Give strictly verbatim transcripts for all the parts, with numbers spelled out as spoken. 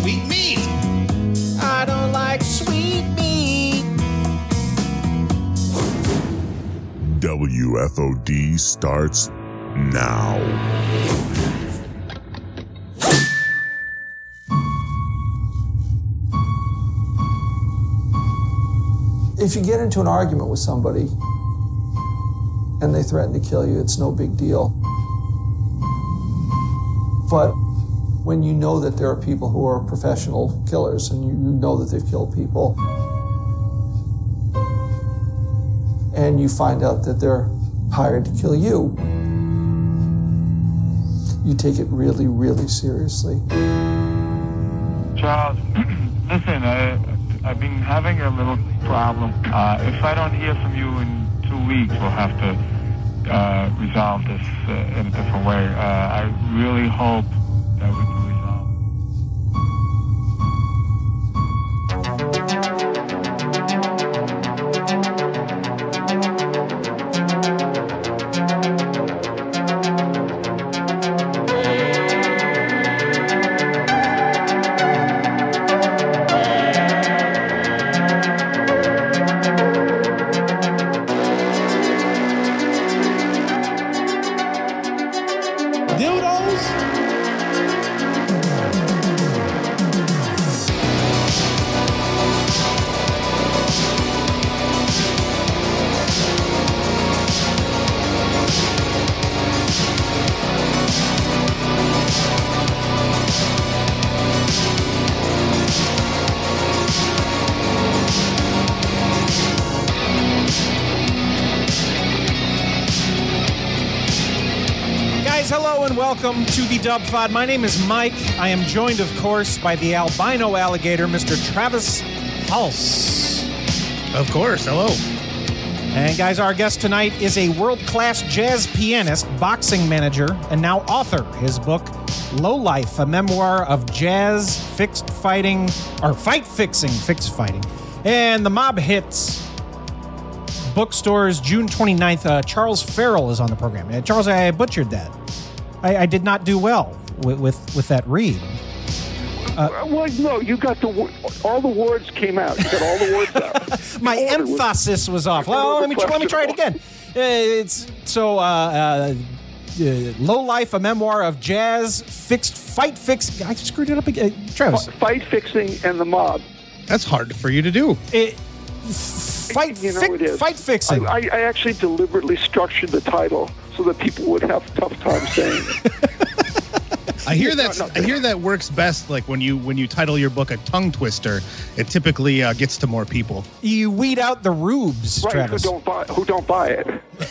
sweet meat. I don't like sweet meat. W F O D starts now. If you get into an argument with somebody and they threaten to kill you, it's no big deal. But when you know that there are people who are professional killers and you know that they've killed people, and you find out that they're hired to kill you, you take it really, really seriously. Charles, listen, I, I've been having a little problem. Uh, if I don't hear from you in two weeks, we'll have to uh, resolve this uh, in a different way. Uh, I really hope that we can resolve. Welcome to the Dub Pod. My name is Mike. I am joined, of course, by the albino alligator, Mister Travis Hulse. Of course. Hello. And guys, our guest tonight is a world-class jazz pianist, boxing manager, and now author. His book, Low Life, a memoir of jazz fixed fighting, or fight fixing, fixed fighting, and the mob hits. Bookstores, June twenty-ninth. Uh, Charles Farrell is on the program. Uh, Charles, I butchered that. I, I did not do well with with, with that read. Uh, well, no, you got the all the words came out. You got all the words out. My emphasis was off. Well, let me let me try it again. Uh, it's so uh, uh, uh, Low Life, a memoir of jazz fixed fight fix. I screwed it up again, uh, Travis. Fight fixing and the mob. That's hard for you to do. It, fight, you know fi- it is. fight fixing. I, I actually deliberately structured the title so that people would have a tough time saying it. I hear that. I hear that works best. Like when you when you title your book a tongue twister, it typically uh, gets to more people. You weed out the rubes, right, Travis. Who don't buy? Who don't buy it?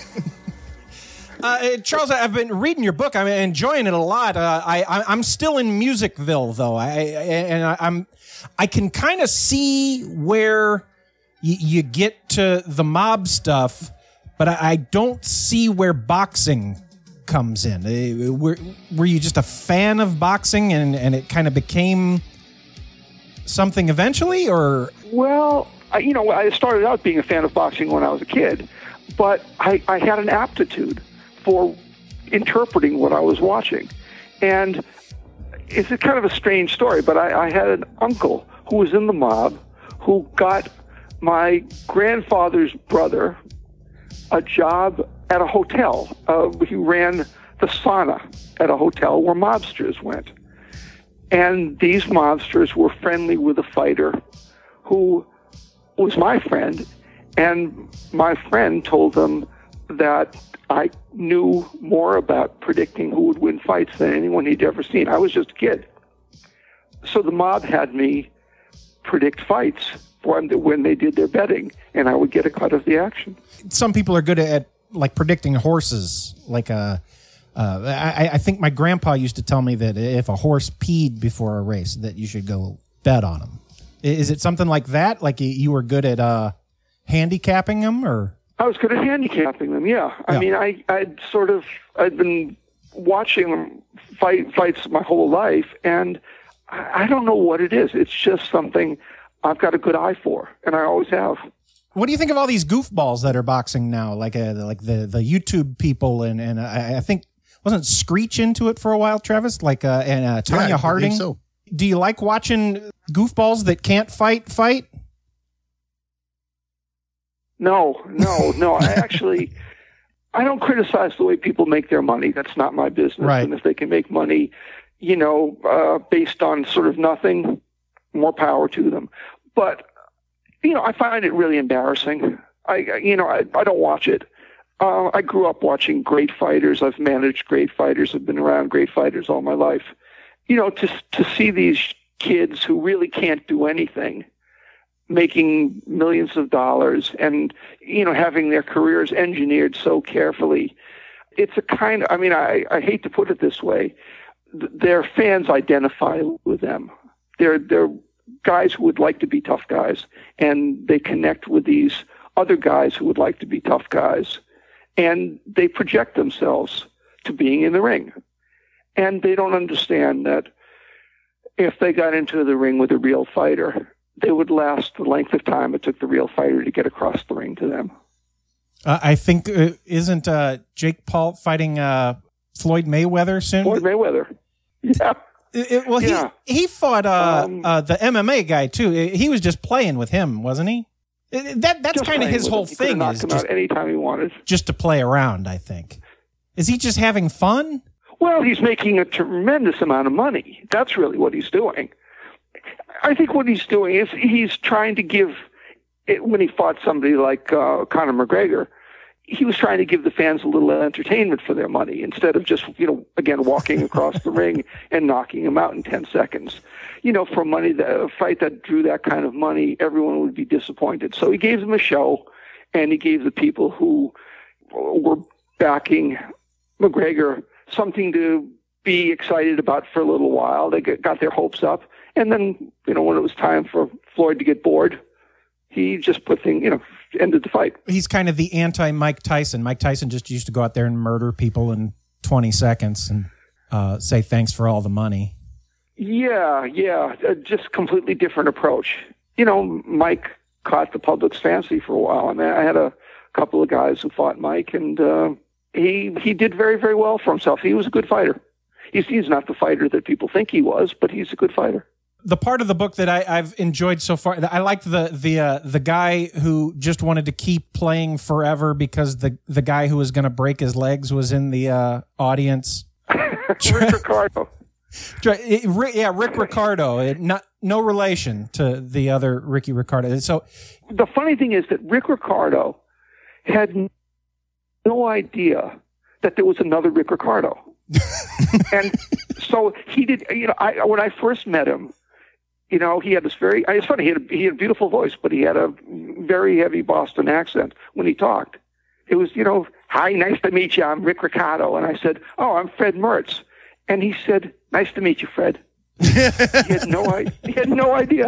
uh, Charles, I've been reading your book. I'm enjoying it a lot. Uh, I, I I'm still in Musicville though. I, I and I, I'm I can kind of see where y- you get to the mob stuff, but I, I don't see where boxing comes in. Uh, were, were you just a fan of boxing and, and it kind of became something eventually, or? Well, I, you know, I started out being a fan of boxing when I was a kid, but I, I had an aptitude for interpreting what I was watching. And it's a kind of a strange story, but I, I had an uncle who was in the mob who got my grandfather's brother a job at a hotel. Uh, he ran the sauna at a hotel where mobsters went. And these mobsters were friendly with a fighter who was my friend. And my friend told them that I knew more about predicting who would win fights than anyone he'd ever seen. I was just a kid. So the mob had me predict fights for them when they did their betting, and I would get a cut of the action. Some people are good at like predicting horses. Like a, uh, I, I think my grandpa used to tell me that if a horse peed before a race, that you should go bet on him. Is it something like that? Like you were good at uh, handicapping them, or? I was good at handicapping them. Yeah, I yeah. mean, I I'd sort of I'd been watching them fight fights my whole life, and I, I don't know what it is. It's just something I've got a good eye for, and I always have. What do you think of all these goofballs that are boxing now? Like uh, like the, the YouTube people, and and I, I think wasn't Screech into it for a while, Travis? Like uh, and uh, Tanya yeah, I Harding. believe so. Do you like watching goofballs that can't fight fight? No, no, no. I actually, I don't criticize the way people make their money. That's not my business. Right. And if they can make money, you know, uh, based on sort of nothing, more power to them. But, you know, I find it really embarrassing. I, you know, I, I don't watch it. Uh, I grew up watching great fighters. I've managed great fighters. I've been around great fighters all my life. You know, to to see these kids who really can't do anything making millions of dollars and, you know, having their careers engineered so carefully. It's a kind of, I mean, I, I hate to put it this way. Their fans identify with them. They're, they're guys who would like to be tough guys, and they connect with these other guys who would like to be tough guys, and they project themselves to being in the ring. And they don't understand that if they got into the ring with a real fighter, they would last the length of time it took the real fighter to get across the ring to them. Uh, I think, uh, isn't uh, Jake Paul fighting uh, Floyd Mayweather soon? Floyd Mayweather. Yeah. It, it, well, yeah. he he fought uh, um, uh, the M M A guy, too. He was just playing with him, wasn't he? It, that That's kind of his whole him. He could have thing, knocked is him just, out anytime he wanted. just to play around, I think. Is he just having fun? Well, he's making a tremendous amount of money. That's really what he's doing. I think what he's doing is he's trying to give, when he fought somebody like uh, Conor McGregor, he was trying to give the fans a little entertainment for their money instead of just, you know, again, walking across the ring and knocking him out in ten seconds. You know, for money, that, a fight that drew that kind of money, everyone would be disappointed. So he gave them a show, and he gave the people who were backing McGregor something to be excited about for a little while. They got their hopes up. And then, you know, when it was time for Floyd to get bored, he just put things, you know, ended the fight. He's kind of the anti-Mike Tyson. Mike Tyson just used to go out there and murder people in twenty seconds and uh, say thanks for all the money. Yeah, yeah, uh, just completely different approach. You know, Mike caught the public's fancy for a while. I mean, I had a couple of guys who fought Mike, and uh, he he did very, very well for himself. He was a good fighter. He's, he's not the fighter that people think he was, but he's a good fighter. The part of the book that I, I've enjoyed so far, I liked the the uh, the guy who just wanted to keep playing forever because the the guy who was going to break his legs was in the uh, audience. Rick Ricardo. Yeah, Rick Ricardo. It, not no relation to the other Ricky Ricardo. So the funny thing is that Rick Ricardo had no idea that there was another Rick Ricardo. And so he did, you know, I, when I first met him, you know, he had this very, it's funny, he had, a, he had a beautiful voice, but he had a very heavy Boston accent when he talked. It was, you know, hi, nice to meet you, I'm Rick Ricardo. And I said, oh, I'm Fred Mertz. And he said, nice to meet you, Fred. he had no, he had no idea.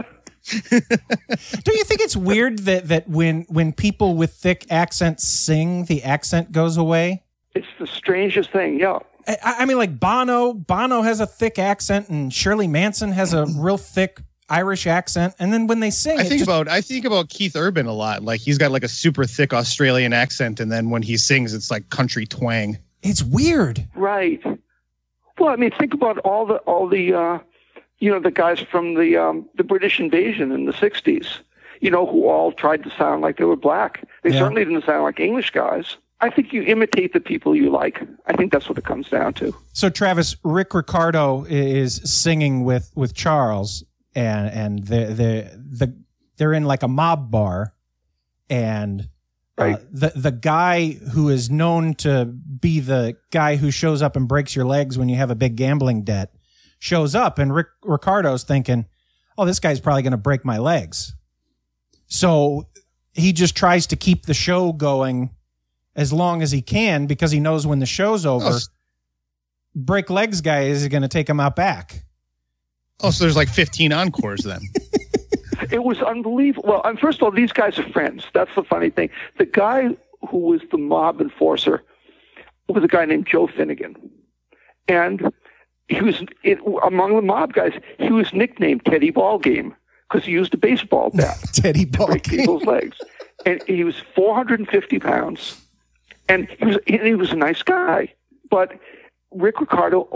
Do you think it's weird that, that when, when people with thick accents sing, the accent goes away? It's the strangest thing, yeah. I, I mean, like Bono, Bono has a thick accent, and Shirley Manson has a real thick Irish accent. And then when they sing, I think just, about I think about Keith Urban a lot. Like he's got like a super thick Australian accent, and then when he sings, it's like country twang. It's weird, right? Well, I mean, think about all the all the uh, you know the guys from the um, the British invasion in the sixties. You know, who all tried to sound like they were black. They Yeah. certainly didn't sound like English guys. I think you imitate the people you like. I think that's what it comes down to. So, Travis, Rick Ricardo is singing with, with Charles, and and they're, they're, the, they're in like a mob bar, and uh, Right. the the guy who is known to be the guy who shows up and breaks your legs when you have a big gambling debt shows up, and Rick Ricardo's thinking, oh, this guy's probably going to break my legs. So he just tries to keep the show going as long as he can because he knows when the show's over, Oh, break legs guy is going to take him out back. oh, so there's like fifteen encores then. It was unbelievable. Well, um, first of all, these guys are friends. That's the funny thing. The guy who was the mob enforcer was a guy named Joe Finnegan. And he was, it, among the mob guys, he was nicknamed Teddy Ballgame because he used a baseball bat Teddy to break Ballgame. people's legs. And he was four hundred fifty pounds. And he was, he was a nice guy. But Rick Ricardo owed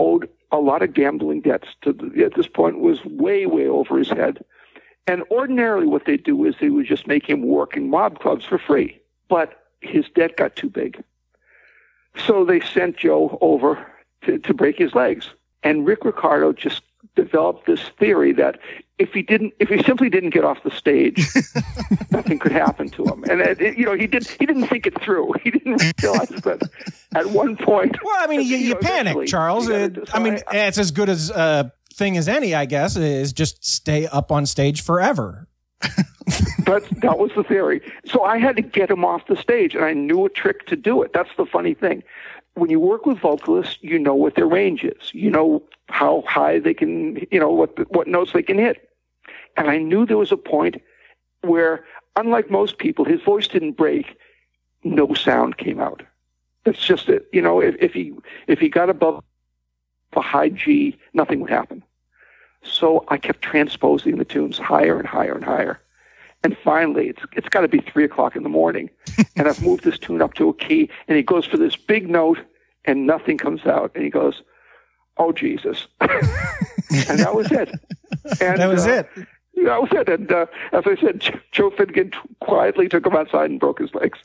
a lot of gambling debts. To the, at this point, was way, way over his head. And ordinarily what they do is they would just make him work in mob clubs for free. But his debt got too big. So they sent Joe over to, to break his legs. And Rick Ricardo just developed this theory that if he didn't, if he simply didn't get off the stage, nothing could happen to him. And it, it, you know, he did. He didn't think it through. He didn't realize that at one point. Well, I mean, you, you, you know, panic, Charles. It, I mean, it's as good as a thing as any, I guess. Is just stay up on stage forever. But that was the theory. So I had to get him off the stage, and I knew a trick to do it. That's the funny thing. When you work with vocalists, you know what their range is. You know how high they can, you know, what what notes they can hit. And I knew there was a point where, unlike most people, his voice didn't break. No sound came out. That's just it. You know, if, if he if he got above a high G, nothing would happen. So I kept transposing the tunes higher and higher and higher. And finally, it's it's got to be three o'clock in the morning, and I've moved this tune up to a key, and he goes for this big note, and nothing comes out, and he goes, "Oh Jesus!" And that was it. And that was uh, it. That was it. And uh, as I said, Joe Finnegan t- quietly took him outside and broke his legs.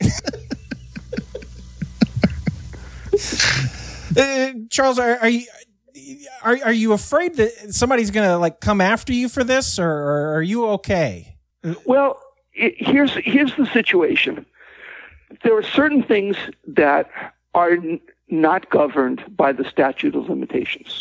uh, Charles, are, are you? Are are you afraid that somebody's going to like come after you for this, or, or are you okay? Well, it, here's here's the situation. There are certain things that are n- not governed by the statute of limitations.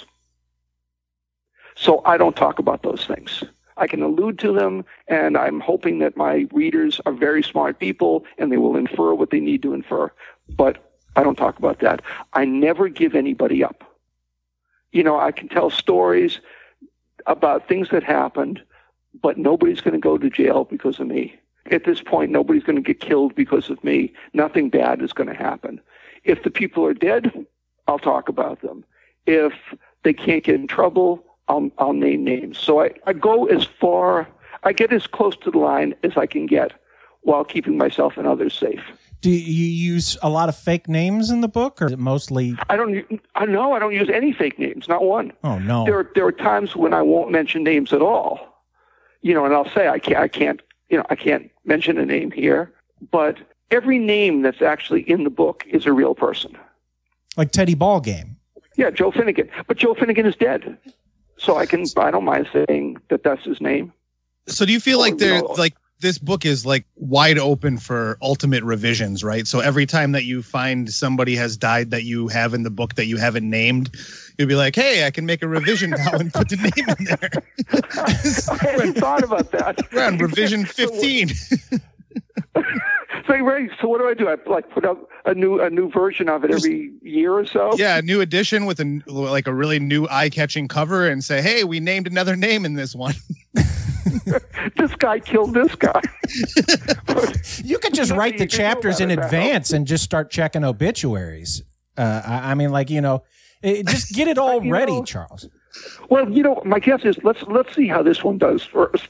So I don't talk about those things. I can allude to them, and I'm hoping that my readers are very smart people, and they will infer what they need to infer. But I don't talk about that. I never give anybody up. You know, I can tell stories about things that happened, but nobody's going to go to jail because of me. At this point, nobody's going to get killed because of me. Nothing bad is going to happen. If the people are dead, I'll talk about them. If they can't get in trouble, I'll, I'll name names. So I, I go as far, I get as close to the line as I can get while keeping myself and others safe. Do you use a lot of fake names in the book, or is it mostly? I don't. I know I don't use any fake names, not one. Oh no. There are, there are times when I won't mention names at all. You know, and I'll say I can't. I can't. You know, I can't mention a name here. But every name that's actually in the book is a real person. Like Teddy Ballgame. Yeah, Joe Finnegan. But Joe Finnegan is dead, so I can. I don't mind saying that that's his name. So do you feel or, like there, you know, like? This book is like wide open for ultimate revisions, right? So every time that you find somebody has died that you have in the book that you haven't named, you'll be like, hey, I can make a revision now and put the name in there. I hadn't thought about that. We're on revision fifteen. So, right, so what do I do? I like put up a new a new version of it every year or so? Yeah, a new edition with a like a really new eye-catching cover and say, hey, we named another name in this one. This guy killed this guy. You could just write the chapters in advance and just start checking obituaries. Uh, I, I mean, like, you know, it, just get it all ready, know, Charles. Well, you know, my guess is let's let's see how this one does first.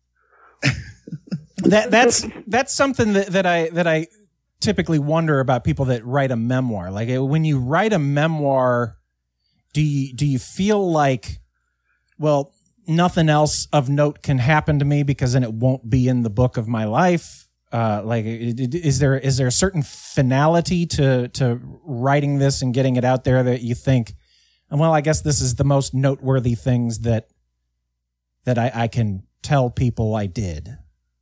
That that's that's something that, that I that I typically wonder about people that write a memoir. Like when you write a memoir, do you do you feel like, well, nothing else of note can happen to me because then it won't be in the book of my life? Uh, like, is there is there a certain finality to to writing this and getting it out there that you think, well, I guess this is the most noteworthy things that that I, I can tell people I did?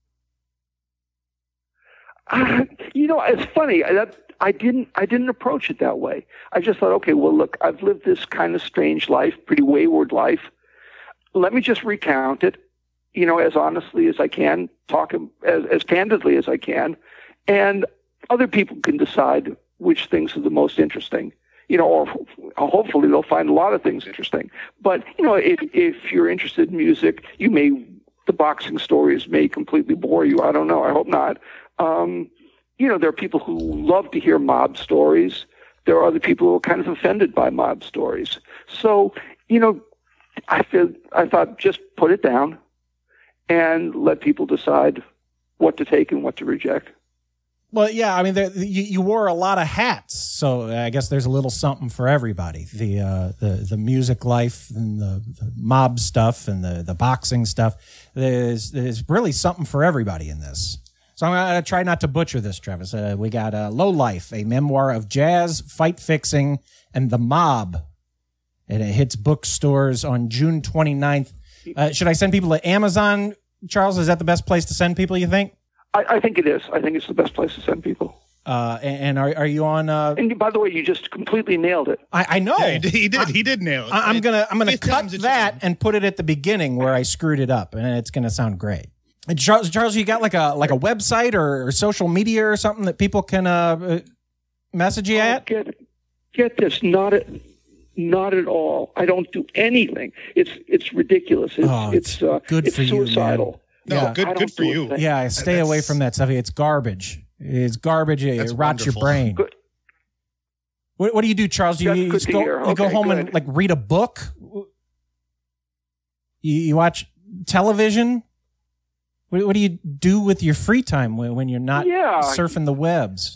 Uh, you know, it's funny. I, that, I didn't. I didn't approach it that way. I just thought, okay, well, look, I've lived this kind of strange life, pretty wayward life. Let me just recount it, you know, as honestly as I can, talk as, as candidly as I can, and other people can decide which things are the most interesting. You know, or hopefully they'll find a lot of things interesting. But you know, if if you're interested in music, you may the boxing stories may completely bore you. I don't know. I hope not. Um, you know, there are people who love to hear mob stories. There are other people who are kind of offended by mob stories. So, you know, I feel I thought just put it down and let people decide what to take and what to reject. Well, yeah, I mean, there, you, you wore a lot of hats, so I guess there's a little something for everybody. The uh, the the music life and the, the mob stuff and the, the boxing stuff. There's there's really something for everybody in this. So I'm going to try not to butcher this, Travis. Uh, we got uh, Low Life, a memoir of jazz, fight fixing, and the mob. And it hits bookstores on June twenty-ninth. Uh, should I send people to Amazon, Charles? Is that the best place to send people, you think? I, I think it is. I think it's the best place to send people. Uh, and, and are are you on? Uh, and by the way, you just completely nailed it. I, I know Yeah, he did. He did, he did nail it. I, I'm gonna I'm gonna Fifth cut time's a that charm. and put it at the beginning where I screwed it up, and it's gonna sound great. And Charles, Charles, you got like a like a website or, or social media or something that people can uh, message you at? Get get this, not at not at all. I don't do anything. It's it's ridiculous. It's Oh, it's, it's uh, good it's for you, man. suicidal. No, Yeah. good, I good don't for do a you. thing. Yeah, stay That's- away from that stuff. It's garbage. It's garbage. It That's rots your wonderful. brain. Good. What, what do you do, Charles? Do you, That's you good just to go, hear. you go Okay, home and good. like read a book? You, you watch television? What, what do you do with your free time when, when you're not Yeah. surfing the webs?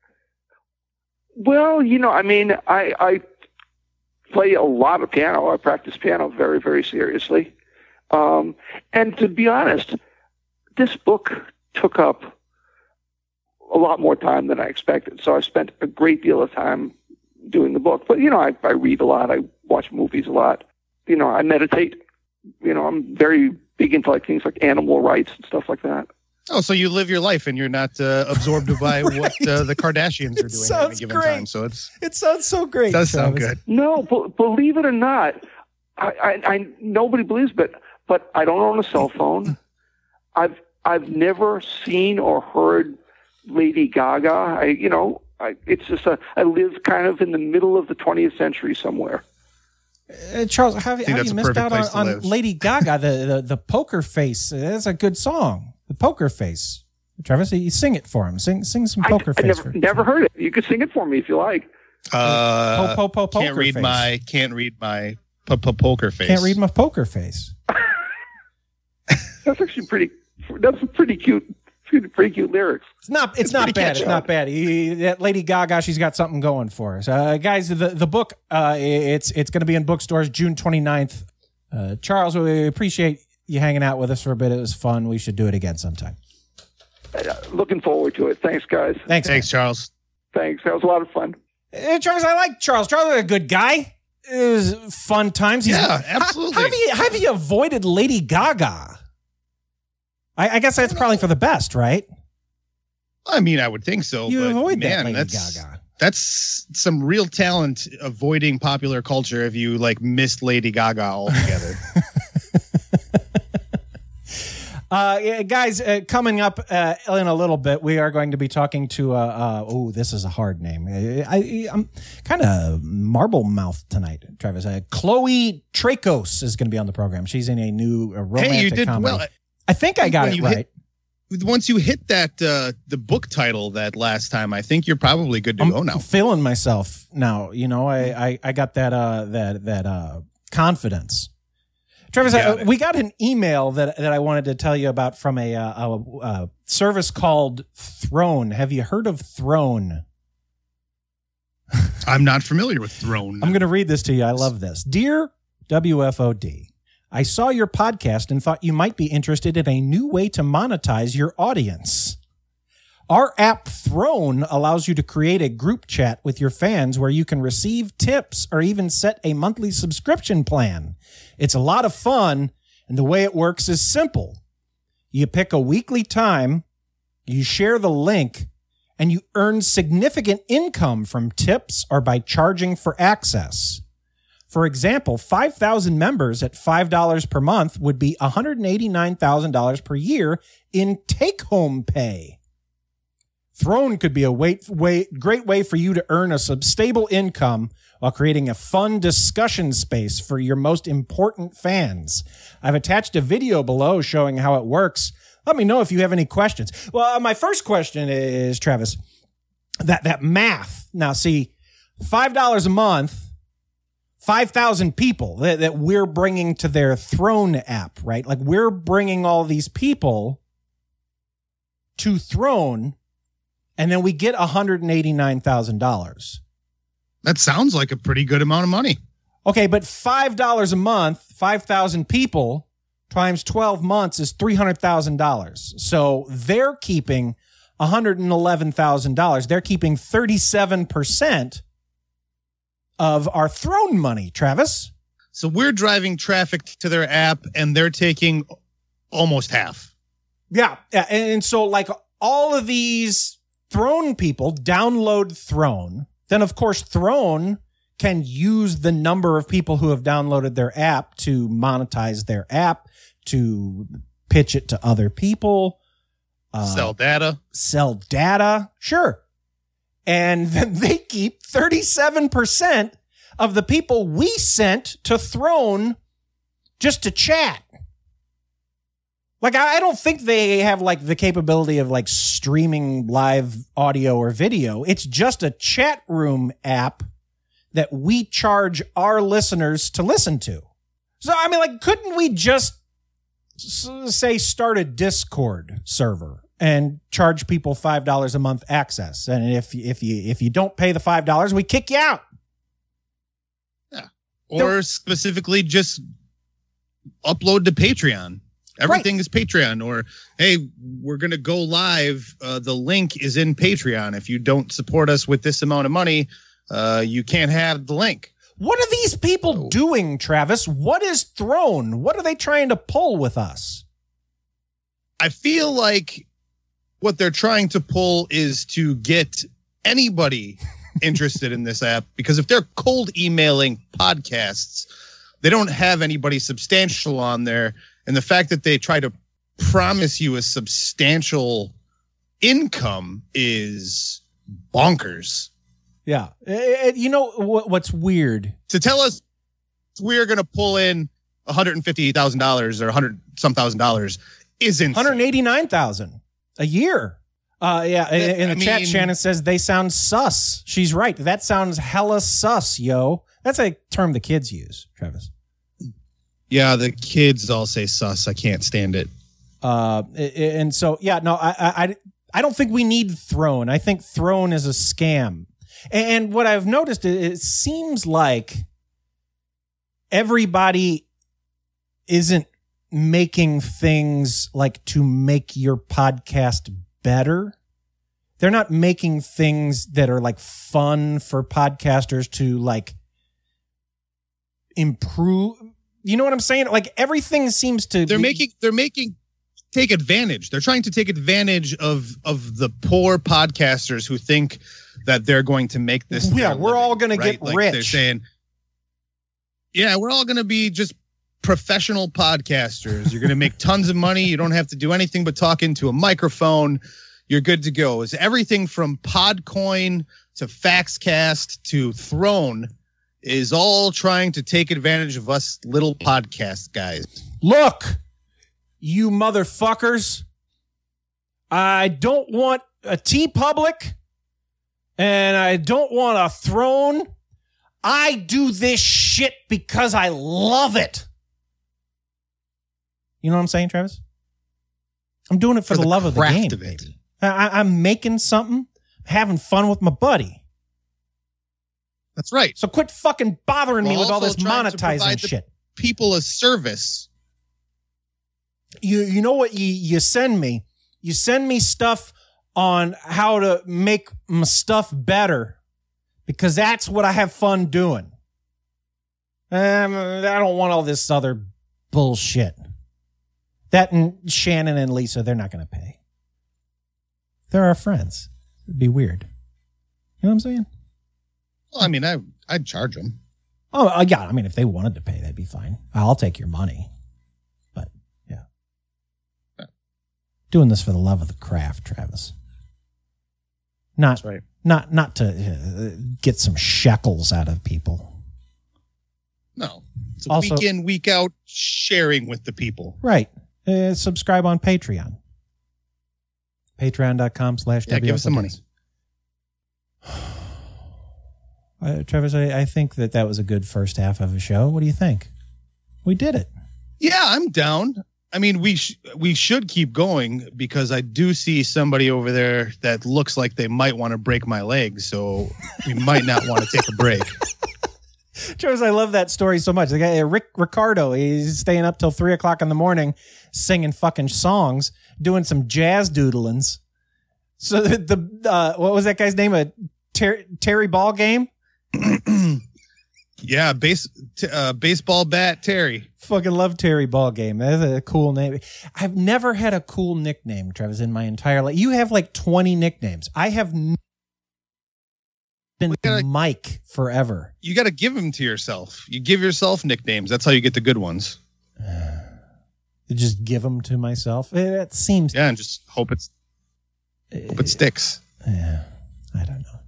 Well, you know, I mean, I, I play a lot of piano. I practice piano very, very seriously. Um, and to be honest, this book took up a lot more time than I expected. So I spent a great deal of time doing the book. But, you know, I, I read a lot. I watch movies a lot. You know, I meditate. You know, I'm very big into like things like animal rights and stuff like that. Oh, so you live your life and you're not uh, absorbed by what uh, the Kardashians are doing at any sounds given great. time. So it's It sounds so great. it does sound Travis. good. No, b- believe it or not, I, I, I nobody believes, but but I don't own a cell phone. I've I've never seen or heard Lady Gaga. I you know I, it's just a I live kind of in the middle of the twentieth century somewhere. Uh, Charles, how, how that's you a missed perfect out on, place to on live. Lady Gaga, the, the the Poker Face? That's a good song. The Poker Face. Travis, you sing it for him. Sing sing some I, Poker I Face. never for never heard it. You could sing it for me if you like. Uh, po, po, po, can't poker read face. my can't read my p- p- poker face. Can't read my Poker Face. That's actually pretty. That's a pretty cute, pretty, pretty cute lyrics. It's not. It's, It's not pretty bad. catchy. It's not bad. He, that Lady Gaga, she's got something going for us, uh, guys. The the book, uh, it's it's going to be in bookstores June twenty-ninth. Uh, Charles, we appreciate you hanging out with us for a bit. It was fun. We should do it again sometime. Uh, looking forward to it. Thanks, guys. Thanks. Thanks, Charles. Thanks. That was a lot of fun. Uh, Charles, I like Charles. Charles is a good guy. It was fun times. He's, Yeah, how- absolutely. How, have you, how have you avoided Lady Gaga? I, I guess that's probably for the best, right? I mean, I would think so. You but avoid that man, Lady that's Gaga. that's some real talent avoiding popular culture if you like missed Lady Gaga altogether. Uh, yeah, guys, uh, coming up uh, in a little bit, we are going to be talking to, uh, uh, oh, this is a hard name. I, I, I'm kind of marble mouthed tonight, Travis. Uh, Chloe Tracos is going to be on the program. She's in a new uh, romantic hey, you did comedy. well. I think I got When it you right. hit- Once you hit that uh, the book title that last time, I think you're probably good to I'm go now. feeling myself now. You know, I, I, I got that uh, that that uh, confidence. Travis, Got I, it. we got an email that that I wanted to tell you about from a, uh, a, a service called Throne. Have you heard of Throne? I'm not familiar with Throne. I'm going to read this to you. I love this. Dear W F O D, I saw your podcast and thought you might be interested in a new way to monetize your audience. Our app Throne allows you to create a group chat with your fans where you can receive tips or even set a monthly subscription plan. It's a lot of fun, and the way it works is simple. You pick a weekly time, you share the link, and you earn significant income from tips or by charging for access. For example, five thousand members at five dollars per month would be one hundred eighty-nine thousand dollars per year in take-home pay. Throne could be a way, way, great way for you to earn a sub- stable income while creating a fun discussion space for your most important fans. I've attached a video below showing how it works. Let me know if you have any questions. Well, uh, my first question is, Travis, that, that math. Now, see, five dollars a month, five thousand people that, that we're bringing to their Throne app, right? Like we're bringing all these people to Throne. and then we get one hundred eighty-nine thousand dollars. That sounds like a pretty good amount of money. Okay, but five dollars a month, five thousand people times twelve months is three hundred thousand dollars. So they're keeping one hundred eleven thousand dollars. They're keeping thirty-seven percent of our throne money, Travis. So we're driving traffic to their app and they're taking almost half. Yeah. yeah. And, and so like all of these Throne people download Throne. Then, of course, Throne can use the number of people who have downloaded their app to monetize their app, to pitch it to other people. Uh, sell data. Sell data. Sure. And then they keep thirty-seven percent of the people we sent to Throne just to chat. Like, I don't think they have like the capability of like streaming live audio or video. It's just a chat room app that we charge our listeners to listen to. So, I mean, like, couldn't we just say start a Discord server and charge people five dollars a month access? And if, if you, if you don't pay the five dollars, we kick you out. Yeah. Or don't, specifically just upload to Patreon. Everything right. is Patreon. Or, hey, we're going to go live. Uh, the link is in Patreon. If you don't support us with this amount of money, uh, you can't have the link. What are these people oh. doing, Travis? What is Throne? What are they trying to pull with us? I feel like what they're trying to pull is to get anybody interested in this app, because if they're cold emailing podcasts, they don't have anybody substantial on there. And the fact that they try to promise you a substantial income is bonkers. Yeah. Uh, you know what, what's weird? To tell us we're going to pull in one hundred fifty thousand dollars or one hundred some thousand dollars is insane. one hundred eighty-nine thousand dollars a year. Uh, yeah. In the I chat, mean, Shannon says they sound sus. She's right. That sounds hella sus, yo. That's a term the kids use, Travis. Yeah, the kids all say sus. I can't stand it. Uh, and so, yeah, no, I, I, I don't think we need Throne. I think Throne is a scam. And what I've noticed, it seems like everybody isn't making things like to make your podcast better. They're not making things that are like fun for podcasters to like improve. You know what I'm saying? Like everything seems to they're be- making they're making take advantage. They're trying to take advantage of of the poor podcasters who think that they're going to make this. Yeah, we're living, all going right? to get like rich. They're saying, yeah, we're all going to be just professional podcasters. You're going to make tons of money. You don't have to do anything but talk into a microphone. You're good to go. It's everything from Podcoin to Faxcast to Throne is all trying to take advantage of us little podcast guys. Look, you motherfuckers, I don't want a TeePublic and I don't want a Throne. I do this shit because I love it. You know what I'm saying, Travis? I'm doing it for, for the, the love of the game, of baby. I, I'm making something, having fun with my buddy. That's right. So quit fucking bothering We're me with all this monetizing shit. People a service. You you know what you, you send me? You send me stuff on how to make my stuff better because that's what I have fun doing. Um, I don't want all this other bullshit. That and Shannon and Lisa, they're not going to pay. They're our friends. It'd be weird. You know what I'm saying? Well, I mean, I, I'd charge them. Oh, uh, yeah. I mean, if they wanted to pay, that'd be fine. I'll take your money. But, yeah. yeah. Doing this for the love of the craft, Travis. Not, That's right. Not, not to uh, get some shekels out of people. No. It's a also, week in, week out sharing with the people. Right. Uh, subscribe on Patreon. Patreon.com slash Yeah, give us some money. Uh, Travis, I, I think that that was a good first half of a show. What do you think? We did it. Yeah, I'm down. I mean, we sh- we should keep going because I do see somebody over there that looks like they might want to break my leg. So we might not want to take a break. Travis, I love that story so much. The guy, Rick Ricardo, he's staying up till three o'clock in the morning, singing fucking songs, doing some jazz doodlings. So the, the uh, what was that guy's name? A ter- Terry Ball game? Yeah, base t- uh, baseball bat Terry. Fucking love Terry Ball game. That's a cool name. I've never had a cool nickname, Travis, in my entire life. You have like twenty nicknames. I have n- been gotta, Mike forever. You got to give them to yourself. You give yourself nicknames. That's how you get the good ones. Just give them to myself. It seems. Yeah, and just hope it's hope it sticks. Yeah, I don't know.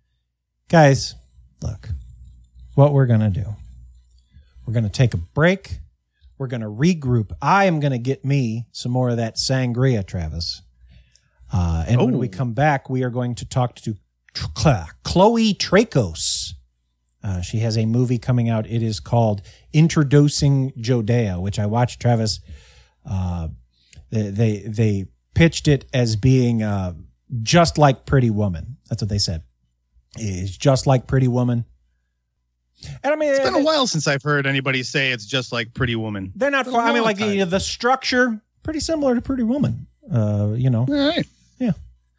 Guys, look. What we're going to do, we're going to take a break. We're going to regroup. I am going to get me some more of that sangria, Travis. Uh, and oh. when we come back, we are going to talk to Chloe Tracos. Uh, she has a movie coming out. It is called Introducing Jodea, which I watched, Travis. Uh, they, they, they pitched it as being uh, just like Pretty Woman. That's what they said. It's just like Pretty Woman. And I mean, it's been a while since I've heard anybody say it's just like Pretty Woman. They're not. Far, I mean, like you know, the structure pretty similar to Pretty Woman. Uh, you know. All right. Yeah.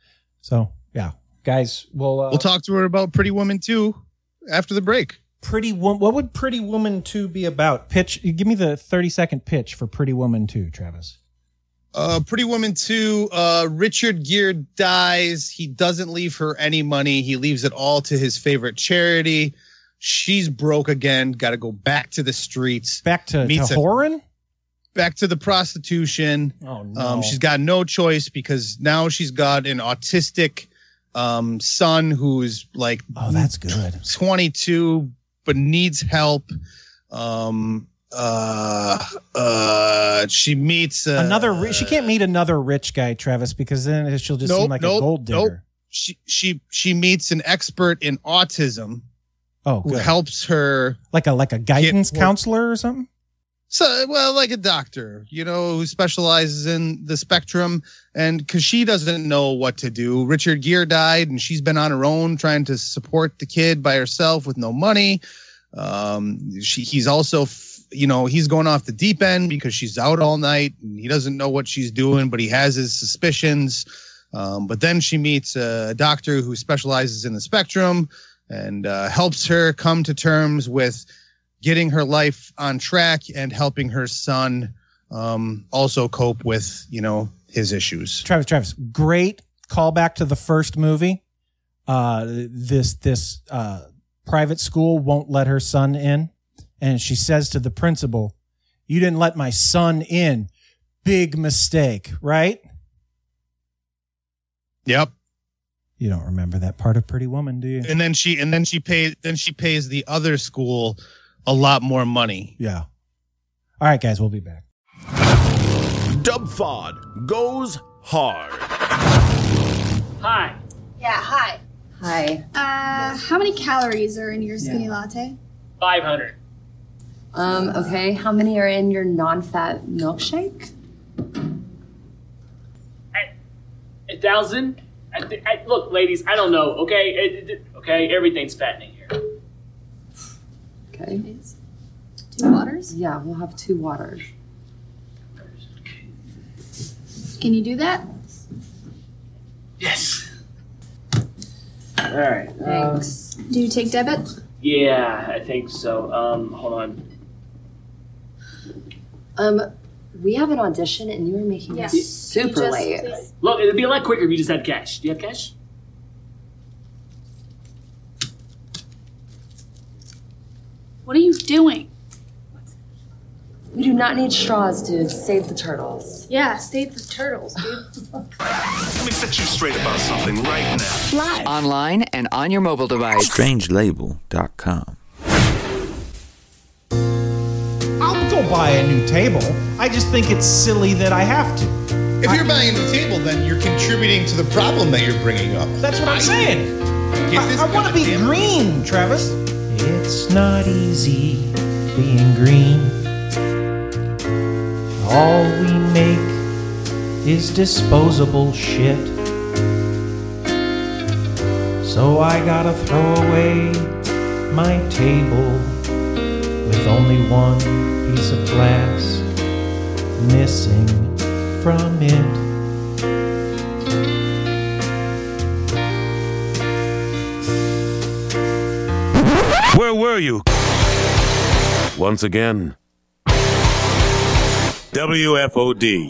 So yeah, guys, we'll uh, we'll talk to her about Pretty Woman two after the break. Pretty Woman. What would Pretty Woman two be about? Pitch. Give me the thirty second pitch for Pretty Woman two, Travis. Uh, Pretty Woman two. Uh, Richard Gere dies. He doesn't leave her any money. He leaves it all to his favorite charity. She's broke again. Got to go back to the streets. Back to, to whoring? Back to the prostitution. Oh, no. Um, she's got no choice because now she's got an autistic um, son who's like oh, that's good. twenty-two, but needs help. Um, uh, uh, she meets uh, another. She can't meet another rich guy, Travis, because then she'll just nope, seem like nope, a gold digger. Nope. She she she meets an expert in autism. Oh, who good. helps her like a like a guidance counselor or something? So, well, like a doctor, you know, who specializes in the spectrum. And because she doesn't know what to do. Richard Gere died, and she's been on her own trying to support the kid by herself with no money. Um, she he's also, you know, he's going off the deep end because she's out all night, and he doesn't know what she's doing, but he has his suspicions. Um, but then she meets a doctor who specializes in the spectrum. And uh, helps her come to terms with getting her life on track and helping her son um, also cope with, you know, his issues. Travis, Travis, great callback to the first movie. Uh, this this uh, private school won't let her son in, and she says to the principal, "You didn't let my son in. Big mistake, right?" Yep. You don't remember that part of Pretty Woman, do you? And then she and then she pays then she pays the other school a lot more money. Yeah. All right, guys, we'll be back. Dub F O D goes hard. Hi. Yeah, hi. Hi. Uh, how many calories are in your skinny yeah. latte? five hundred. Um, okay. How many are in your non-fat milkshake? A thousand? I th- I, look, ladies, I don't know, okay? It, it, okay, everything's fattening here. Okay. Two waters? Yeah, we'll have two waters. Can you do that? Yes. All right. Thanks. Uh, do you take debit? Yeah, I think so. Um, hold on. Um, we have an audition, and you were making yeah. it super just, late. Please. Look, it'd be a lot quicker if you just had cash. Do you have cash? What are you doing? We do not need straws, dude. Save the turtles. Yeah, save the turtles, dude. Let me set you straight about something right now. Live. Online and on your mobile device. strange label dot com. I'll go buy a new table. I just think it's silly that I have to. If I, you're buying a new table, then you're contributing to the problem that you're bringing up. That's what I'm I, saying. I, I want to be green, Travis. It's not easy being green. all we make is disposable shit. So I gotta throw away my table with only one piece of glass missing from it. Where were you? Once again. W F O D.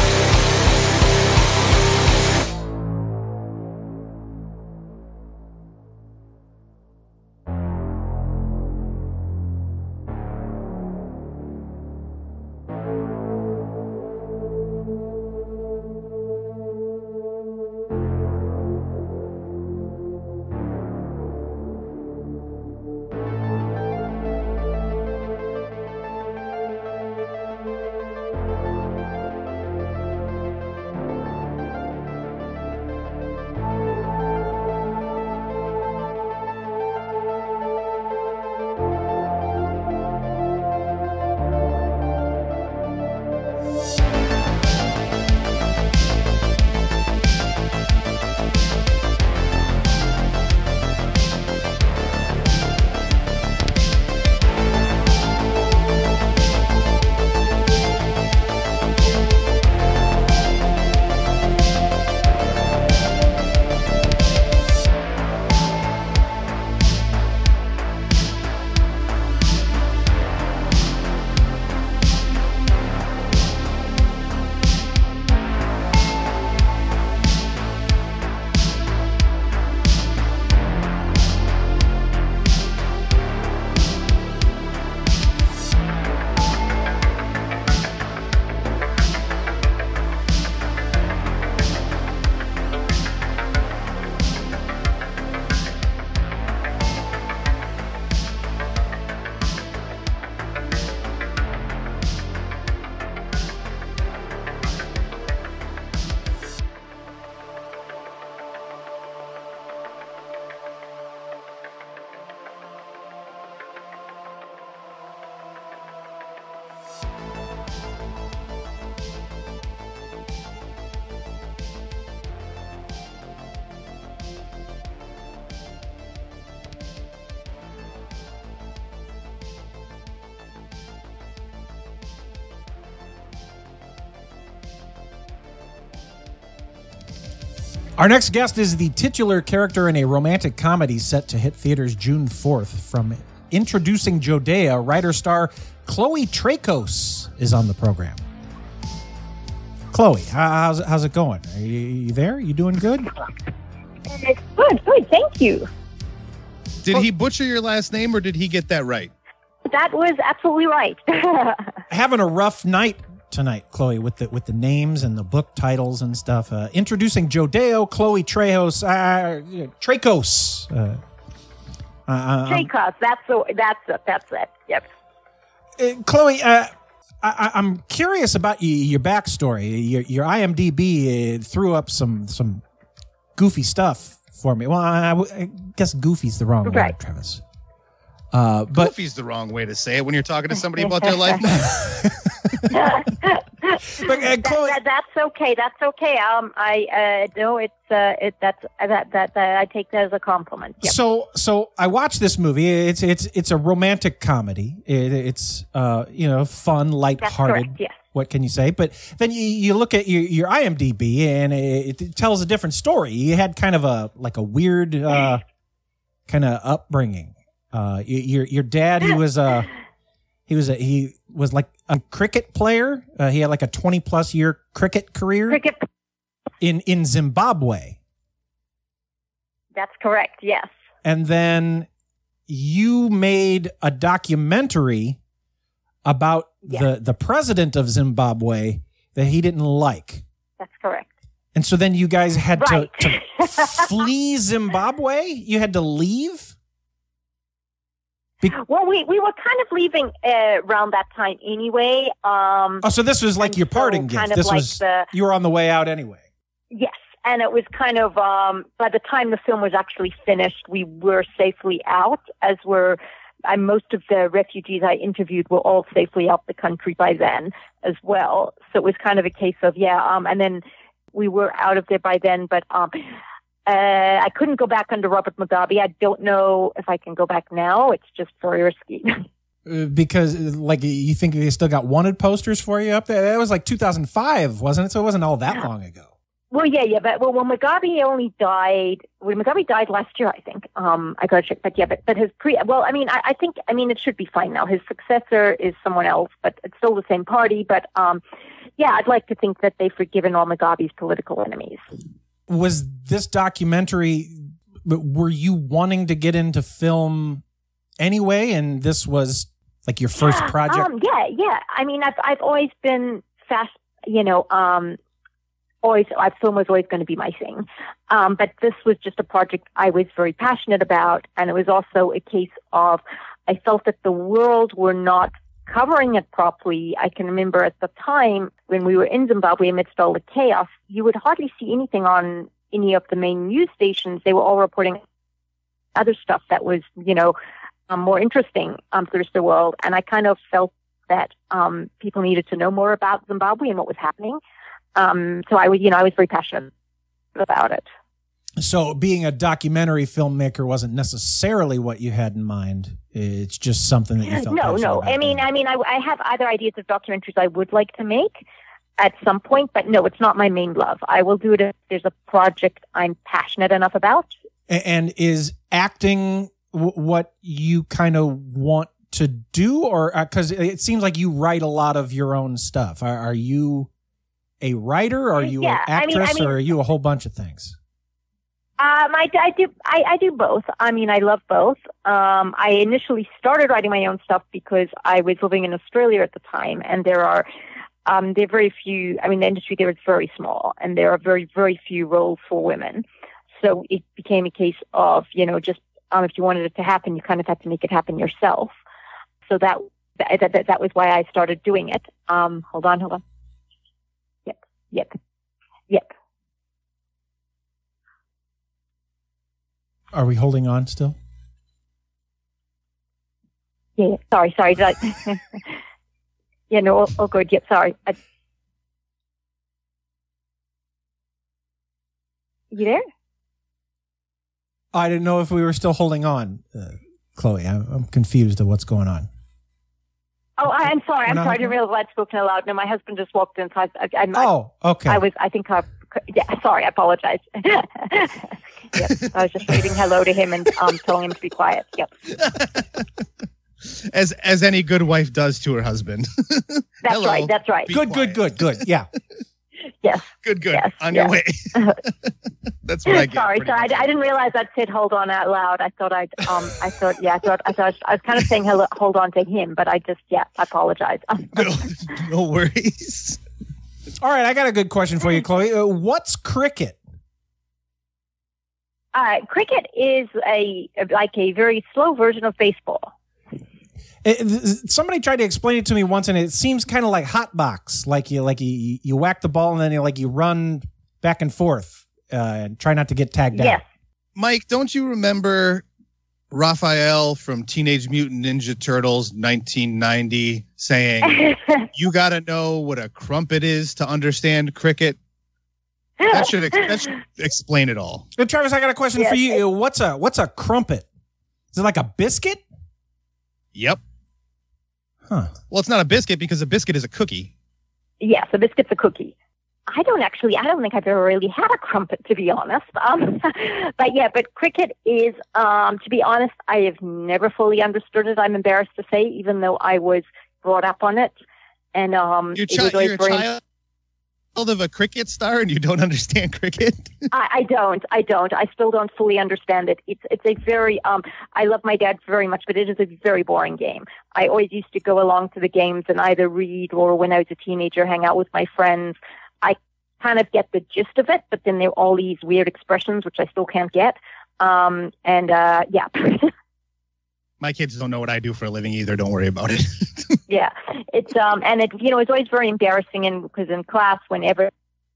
Our next guest is the titular character in a romantic comedy set to hit theaters June fourth. From Introducing Jodea, writer-star Chloe Tracos is on the program. Chloe, how's, how's it going? Are you, you there? You doing good? Good, good. Thank you. Did he butcher your last name, or did he get that right? That was absolutely right. Having a rough night tonight, Chloe, with the with the names and the book titles and stuff. Uh, introducing Jodea, Chloe Trejos, uh, Tracos. Uh, uh, Tracos. That's the, that's it. That's it. Yep. Uh, Chloe, uh, I, I'm curious about you, your backstory. Your, your IMDb uh, threw up some some goofy stuff for me. Well, I, I guess goofy's the wrong right. word, Travis. Uh, but goofy's the wrong way to say it when you're talking to somebody about their life. but, uh, Chloe, that, that, that's okay. That's okay. Um, I uh, know it's uh, it. That's uh, that, that that I take that as a compliment. Yep. So, so I watched this movie. It's it's it's a romantic comedy. It, it's uh, you know, fun, lighthearted. That's correct, yes. What can you say? But then you, you look at your, your IMDb and it, it tells a different story. You had kind of a like a weird uh, kind of upbringing. Uh, your your dad, he was a he was a he was like a cricket player. Uh, he had like a twenty plus year cricket career. Cricket in in Zimbabwe. That's correct. Yes. And then you made a documentary about yes. the the president of Zimbabwe that he didn't like. That's correct. And so then you guys had right. to, to flee Zimbabwe. You had to leave. Be- well, we, we were kind of leaving uh, around that time anyway. Um, oh, so this was like your parting so gift. Kind of this like was the, you were on the way out anyway. Yes, and it was kind of um, by the time the film was actually finished, we were safely out as we're I, most of the refugees I interviewed were all safely out the country by then as well. So it was kind of a case of, yeah, um, and then we were out of there by then, but um, uh, I couldn't go back under Robert Mugabe. I don't know if I can go back now. It's just very risky. Uh, because, like, you think they still got wanted posters for you up there? That was like two thousand five, wasn't it? So it wasn't all that long ago. Well, yeah, yeah, but well, well, Mugabe only died. Well, Mugabe died last year, I think. Um, I got to check, but yeah, but but his pre. Well, I mean, I, I think, I mean, it should be fine now. His successor is someone else, but it's still the same party. But um, yeah, I'd like to think that they've forgiven all Mugabe's political enemies. Was this documentary? Were you wanting to get into film anyway, and this was like your first project? Um, yeah, yeah. I mean, I've I've always been fast, you know. Um, Always, I film was always going to be my thing. Um, but this was just a project I was very passionate about. And it was also a case of, I felt that the world were not covering it properly. I can remember at the time when we were in Zimbabwe amidst all the chaos, you would hardly see anything on any of the main news stations. They were all reporting other stuff that was, you know, um, more interesting um, to the world. And I kind of felt that um, people needed to know more about Zimbabwe and what was happening. Um, so I was, you know, I was very passionate about it. So being a documentary filmmaker wasn't necessarily what you had in mind. It's just something that you felt. No, no. About. I mean, I mean, I, I have other ideas of documentaries I would like to make at some point, but no, it's not my main love. I will do it if there's a project I'm passionate enough about. And is acting w- what you kind of want to do, or because uh, it seems like you write a lot of your own stuff? Are, are you a writer? Are you yeah, an actress? I mean, I mean, or are you a whole bunch of things? Um, I, I do, I, I do both. I mean, I love both. Um, I initially started writing my own stuff because I was living in Australia at the time, and there are, um, there are very few. I mean, the industry there is very small, and there are very, very few roles for women. So it became a case of, you know, just um, if you wanted it to happen, you kind of had to make it happen yourself. So that that that, that was why I started doing it. Um, hold on, hold on. Yep. Yep. Are we holding on still? Yeah. yeah. Sorry. Sorry. Did I... yeah. No. All, all good. Yep. Sorry. I... You there? I didn't know if we were still holding on, uh, Chloe. I'm, I'm confused at what's going on. Oh, I'm sorry. I'm no, sorry. I didn't realize I'd spoken aloud. No, my husband just walked in. So I, I, I, oh, okay. I was, I think I, yeah, sorry. I apologize. Yep. I was just waving hello to him and um, telling him to be quiet. Yep. As as any good wife does to her husband. That's Hello, right. That's right. Good, good, good, good. Yeah. Yes. Good, good. Yes, On yes. your way. That's what I get. Sorry, sorry. I, I didn't realize I'd said hold on out loud. I thought I'd, um, I thought, yeah, I thought, I thought, I was kind of saying hello, hold on to him, but I just, yeah, I apologize. no, no worries. All right. I got a good question for you, Chloe. Uh, what's cricket? Uh, cricket is a, like a very slow version of baseball. It, somebody tried to explain it to me once, and it seems kind of like hot box. Like you, like you, you whack the ball, and then you like you run back and forth uh, and try not to get tagged yes. out. Mike, don't you remember Raphael from Teenage Mutant Ninja Turtles nineteen ninety saying, "You got to know what a crumpet is to understand cricket"? That should ex- that should explain it all. And Travis, I got a question yes. for you. What's a what's a crumpet? Is it like a biscuit? Yep. Huh. Well, it's not a biscuit because a biscuit is a cookie. Yes, a biscuit's a cookie. I don't actually, I don't think I've ever really had a crumpet, to be honest. Um, but yeah, but cricket is, um, to be honest, I have never fully understood it. I'm embarrassed to say, even though I was brought up on it. And um, you're, it was chi- always you're a very child of a cricket star and you don't understand cricket? I, I don't. I don't. I still don't fully understand it. It's it's a very, um, I love my dad very much, but it is a very boring game. I always used to go along to the games and either read or when I was a teenager, hang out with my friends. I kind of get the gist of it, but then there are all these weird expressions, which I still can't get. Um, and uh, yeah. My kids don't know what I do for a living either. Don't worry about it. Yeah, it's um, and it you know it's always very embarrassing, and because in class, whenever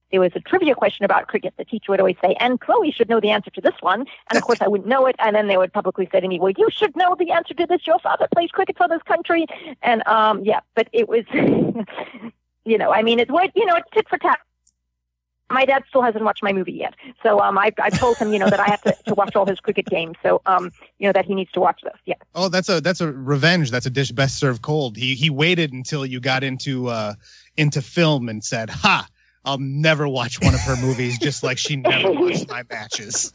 there was a trivia question about cricket, the teacher would always say, and Chloe should know the answer to this one. And of course I wouldn't know it. And then they would publicly say to me, well, you should know the answer to this. Your father plays cricket for this country. And um, yeah, but it was, you know, I mean, it's what, you know, it's tit for tat. My dad still hasn't watched my movie yet. So um, I've, I've told him, you know, that I have to, to watch all his cricket games. So, um, you know, that he needs to watch this. Yeah. Oh, that's a that's a revenge. That's a dish best served cold. He he waited until you got into uh, into film and said, ha, I'll never watch one of her movies, just like she never watched my matches.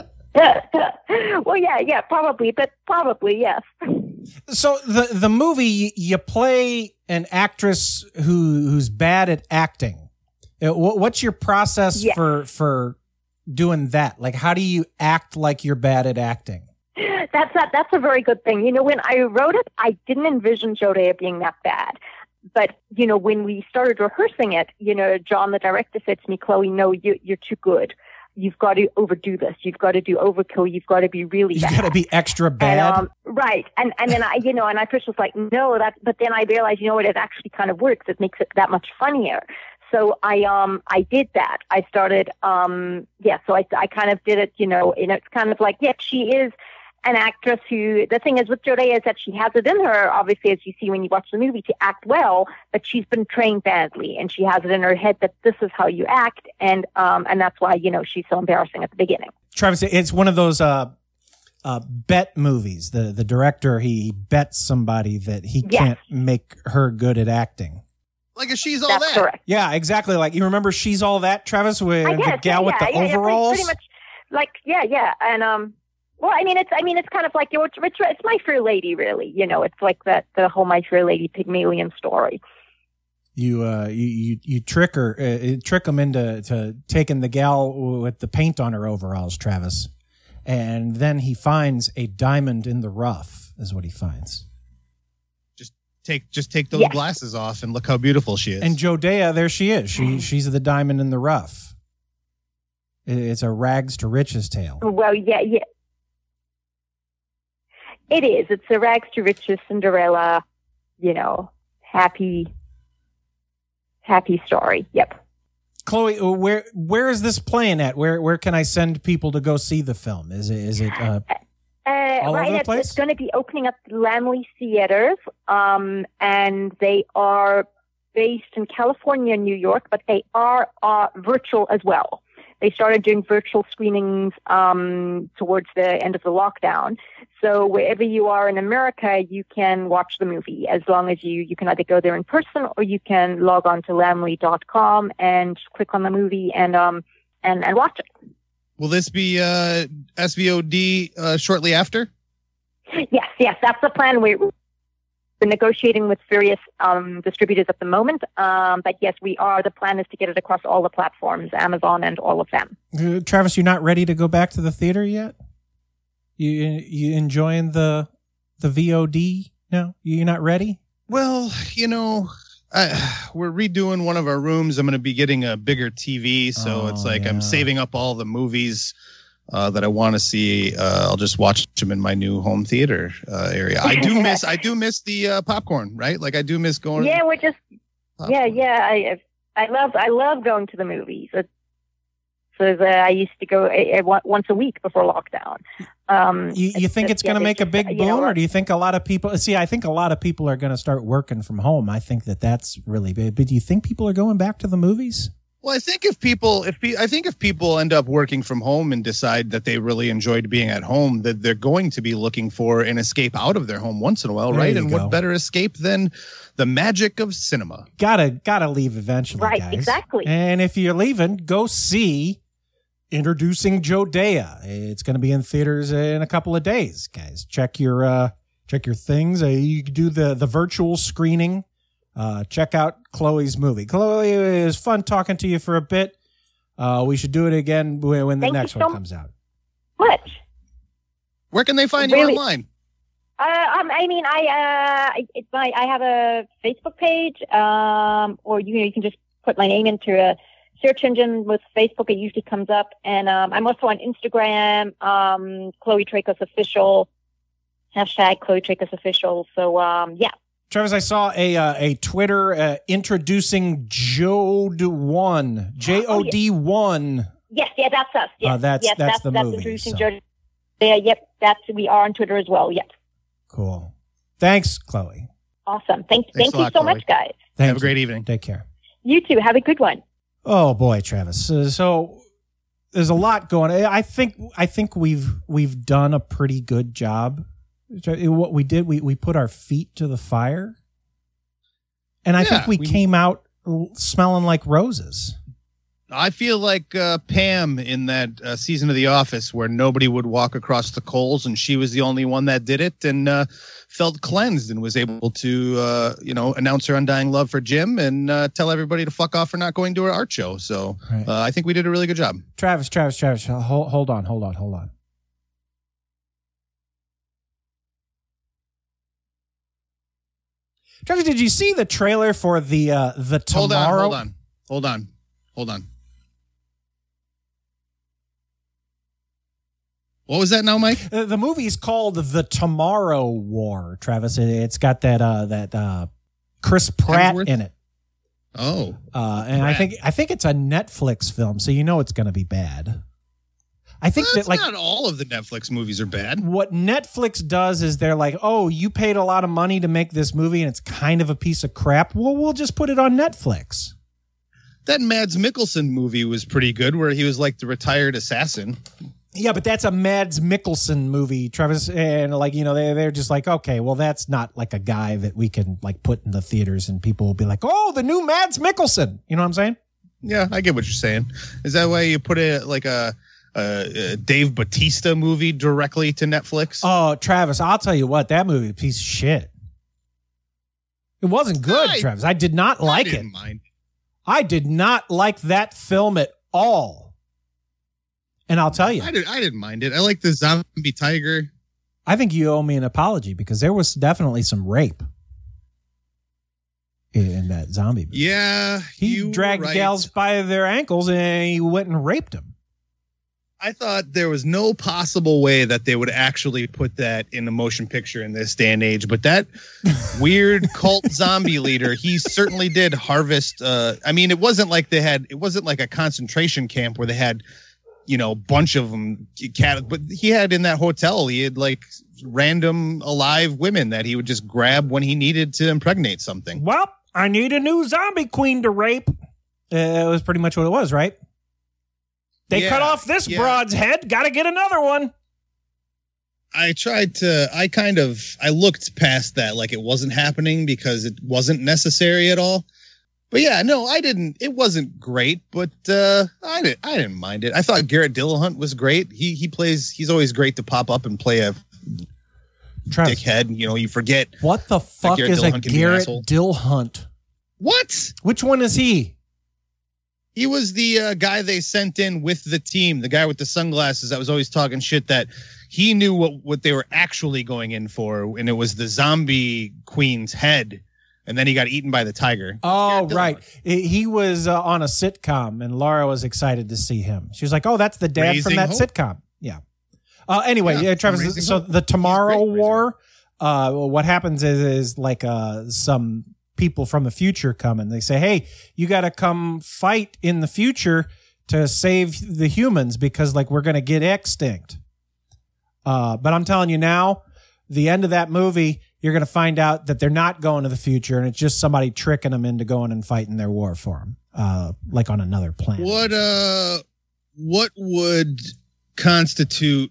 Well, yeah, yeah, probably, but probably, yes. So the the movie, you play an actress who who's bad at acting. Uh, what- What's your process Yes. for for doing that? Like, how do you act like you're bad at acting? That's that. That's a very good thing. You know, when I wrote it, I didn't envision Jodea being that bad. But, you know, when we started rehearsing it, you know, John, the director, said to me, Chloe, no, you, you're too good. You've got to overdo this. You've got to do overkill. You've got to be really You bad. got to be extra And, bad. um, right. And and then I, you know, and I first was like, no, that, but then I realized, you know what, it actually kind of works. It makes it that much funnier. So I, um, I did that. I started, um, yeah, so I, I kind of did it, you know, and it's kind of like, yeah, she is an actress who, the thing is with Jodea is that she has it in her, obviously, as you see when you watch the movie, to act well, but she's been trained badly, and she has it in her head that this is how you act, and um, and that's why, you know, she's so embarrassing at the beginning. Travis, it's one of those uh, uh, bet movies. The the director, he bets somebody that he Yes. can't make her good at acting. Like a She's All That's That. correct. Yeah, exactly. Like, you remember She's All That, Travis, with I the guess, gal yeah, with the yeah, yeah, pretty- overalls? Pretty much, like, yeah, yeah, and um, well, I mean, it's, I mean, it's kind of like, you know, it's, it's, it's My Fair Lady, really. You know, it's like that, the whole My Fair Lady Pygmalion story. You uh you you, you trick her uh, trick him into to taking the gal with the paint on her overalls, Travis, and then he finds a diamond in the rough. Is what he finds. Take just take those Yes. glasses off and look how beautiful she is. And Jodea, there she is. She she's the diamond in the rough. It- It's a rags to riches tale. Well, yeah, yeah. It is. It's a rags to riches Cinderella, you know, happy, happy story. Yep. Chloe, uh, where where is this playing at? Where where can I send people to go see the film? Is it is it uh, Uh, All right, over the it's, place? it's going to be opening up Lamley Theaters, um, and they are based in California and New York, but they are uh, virtual as well. They started doing virtual screenings um, towards the end of the lockdown. So wherever you are in America, you can watch the movie as long as you, you can either go there in person or you can log on to lamley dot com and click on the movie and um and, and watch it. Will this be uh, S V O D uh, shortly after? Yes, yes, that's the plan. We're we're negotiating with various um, distributors at the moment, um, but yes, we are. The plan is to get it across all the platforms, Amazon and all of them. uh, Travis? You're not ready to go back to the theater yet. You you enjoying the the V O D? No, you're not ready. Well, you know, I, we're redoing one of our rooms. I'm going to be getting a bigger T V, so Oh, it's like yeah. I'm saving up all the movies uh, that I want to see. Uh, I'll just watch them in my new home theater uh, area. I do miss, I do miss the uh, popcorn, right? Like I do miss going. Yeah, we're just Popcorn. yeah, yeah. I I love I love going to the movies. It's, so the, I used to go uh, uh, once a week before lockdown. Um, You, you think just- it's going to yeah, make a just, big you boom, know, or do you think a lot of people? See, I think a lot of people are going to start working from home. I think that that's really big. But do you think people are going back to the movies? Well, I think if people, if pe- I think if people end up working from home and decide that they really enjoyed being at home, that they're going to be looking for an escape out of their home once in a while, There right? you And go. what better escape than the magic of cinema? Gotta gotta leave eventually, Right, guys. exactly. And if you're leaving, go see Introducing Jodea. It's going to be in theaters in a couple of days, guys. Check your uh, check your things. Uh, you can do the the virtual screening. Uh, check out Chloe's movie. Chloe, it was fun talking to you for a bit. Uh, we should do it again when when the Thank you next so one comes out. much. Where can they find Really? you online? Uh, um, I mean, I uh, it's my I have a Facebook page, um, or you know, you can just put my name into a search engine with Facebook. It usually comes up, and um, I'm also on Instagram, um, Chloe Tracos Official, hashtag Chloe Tracos Official. So um, yeah, Travis, I saw a uh, a Twitter uh, introducing Jode One, J O D one. Yes, yeah, that's us. Yes, Uh, that's- yes, that's that's the that's movie, introducing so. Jode. Yeah, yep, that's we are on Twitter as well. Yep. Cool. Thanks, Chloe. Awesome. Thank, Thanks thank a you lot, so Chloe. much, guys. Thank Have a you. great evening. Take care. You too. Have a good one. Oh boy, Travis. Uh, so there's a lot going on. I think I think we've we've done a pretty good job. What we did, we we put our feet to the fire, and I Yeah, think we, we- came out smelling like roses. I feel like uh, Pam in that uh, season of The Office where nobody would walk across the coals, and she was the only one that did it, and uh, felt cleansed and was able to, uh, you know, announce her undying love for Jim and uh, tell everybody to fuck off for not going to her art show. So Right. uh, I think we did a really good job. Travis, Travis, Travis. Hold, hold on, hold on, hold on. Travis, did you see the trailer for the uh, the Hold on, tomorrow? hold on, hold on, hold on. What was that now, Mike? Uh, the movie is called The Tomorrow War, Travis. It, it's got that uh, that uh, Chris Pratt Hemsworth? in it, Oh, uh, and I Pratt. think I think it's a Netflix film, so you know it's going to be bad. I think That's that like not all of the Netflix movies are bad. what Netflix does is they're like, oh, you paid a lot of money to make this movie, and it's kind of a piece of crap. Well, we'll just put it on Netflix. That Mads Mikkelsen movie was pretty good, where he was like the retired assassin. Yeah, but that's a Mads Mikkelsen movie, Travis, and like you know they they're just like, okay, well that's not like a guy that we can like put in the theaters and people will be like, oh, the new Mads Mikkelsen. You know what I'm saying? Yeah, I get what you're saying. Is that why you put it like a, a, a Dave Bautista movie directly to Netflix? Oh, Travis, I'll tell you what, that movie is a piece of shit. It wasn't good, I- Travis. I did not like I it. didn't mind. I did not like that film at all. And I'll tell you, I, did, I didn't mind it. I like the zombie tiger. I think you owe me an apology because there was definitely some rape in, in that zombie movie. Yeah, He you were dragged right. gals by their ankles and he went and raped them. I thought there was no possible way that they would actually put that in a motion picture in this day and age. But that weird cult zombie leader, he certainly did harvest. Uh, I mean, it wasn't like they had, it wasn't like a concentration camp where they had, you know, a bunch of them. Cat, but he had in that hotel, he had like random alive women that he would just grab when he needed to impregnate something. Well, I need a new zombie queen to rape. Uh, it was pretty much what it was, right? They Yeah, cut off this yeah. broad's head. Got to get another one. I tried to, I kind of, I looked past that like it wasn't happening because it wasn't necessary at all. But yeah, no, I didn't, it wasn't great, but uh, I didn't, I didn't mind it. I thought Garrett Dillahunt was great. He, he plays, he's always great to pop up and play a Travis, dickhead. You know, you forget. what the fuck Garrett is a Dillahunt can be an Garrett asshole. Dillahunt? What? Which one is he? He was the uh, guy they sent in with the team, the guy with the sunglasses that was always talking shit that he knew what, what they were actually going in for. And it was the zombie queen's head. And then he got eaten by the tiger. Oh, Garrett right. Dillahunt. I- He was uh, on a sitcom, and Laura was excited to see him. She was like, "Oh, that's the dad Raising from that Hope. sitcom." Yeah. Uh, anyway, Yeah, yeah, Travis. Raising So Hope. the Tomorrow He's great in Raising War. Uh, what happens is, is like uh, some people from the future come and they say, "Hey, you got to come fight in the future to save the humans because like we're going to get extinct." Uh, but I'm telling you now, the end of that movie, you're going to find out that they're not going to the future and it's just somebody tricking them into going and fighting their war for them, uh, like on another planet. What uh what would constitute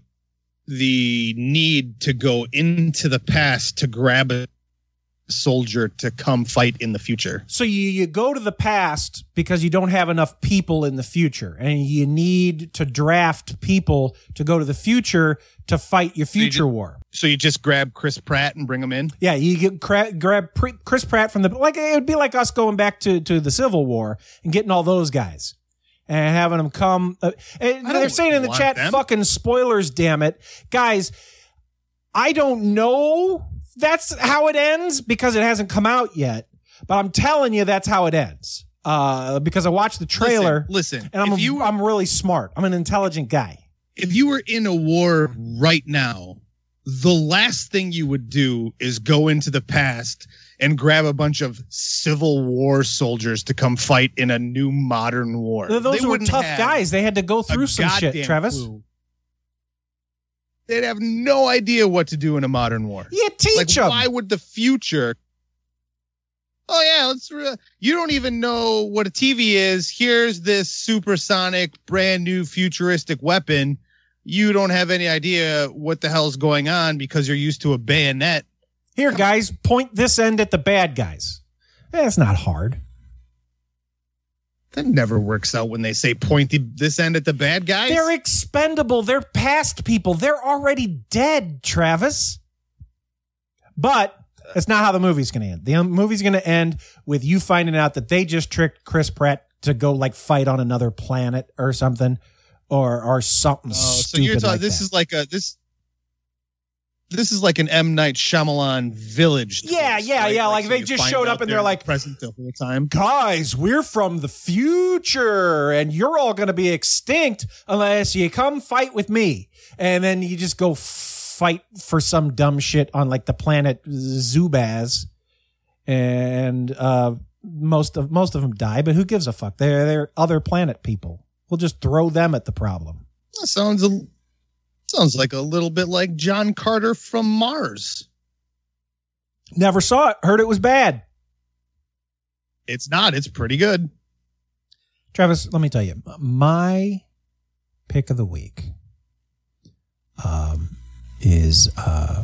the need to go into the past to grab a soldier to come fight in the future? So you, you go to the past because you don't have enough people in the future and you need to draft people to go to the future to fight your you future ju- war. So you just grab Chris Pratt and bring him in? Yeah, you get cra- grab pre- Chris Pratt from the like. It would be like us going back to, to the Civil War and getting all those guys and having them come. Uh, and I they're don't saying in the want chat, them. "Fucking spoilers, damn it, guys." I don't know. That's how it ends because it hasn't come out yet. But I'm telling you, that's how it ends. Uh, because I watched the trailer. Listen, listen and I'm if a, you I'm really smart. I'm an intelligent guy. if you were in a war right now, the last thing you would do is go into the past and grab a bunch of Civil War soldiers to come fight in a new modern war. Those They were wouldn't tough have guys. They had to go a through some shit, goddamn Travis. clue. They'd have no idea what to do in a modern war. Yeah, teach like, them. Why would the future? Oh yeah, let's. Re- you don't even know what a T V is. Here's this supersonic, brand new, futuristic weapon. You don't have any idea what the hell's going on because you're used to a bayonet. Here, guys, point this end at the bad guys. Eh, it's not hard. That never works out when they say point the, this end at the bad guys. They're expendable. They're past people. They're already dead, Travis. But that's not how the movie's going to end. The movie's going to end with you finding out that they just tricked Chris Pratt to go like fight on another planet or something, or or something Oh, stupid. so you're talking. like This that. is like a this. This is like an M. Night Shyamalan Village. Yeah, twist, yeah, right? yeah. Like, so they you just find showed out up and they're in the like, present the whole time. guys, we're from the future and you're all going to be extinct unless you come fight with me. And then you just go fight for some dumb shit on like the planet Zubaz. And uh, most of most of them die, but who gives a fuck? They're, they're other planet people. We'll just throw them at the problem. That sounds a, sounds like a little bit like John Carter from Mars. Never saw it. Heard it was bad. It's not. It's pretty good. Travis, let me tell you, my pick of the week um, is, uh,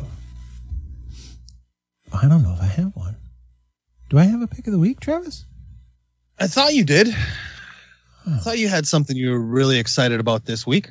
I don't know if I have one. Do I have a pick of the week, Travis? I thought you did. I thought you had something you were really excited about this week.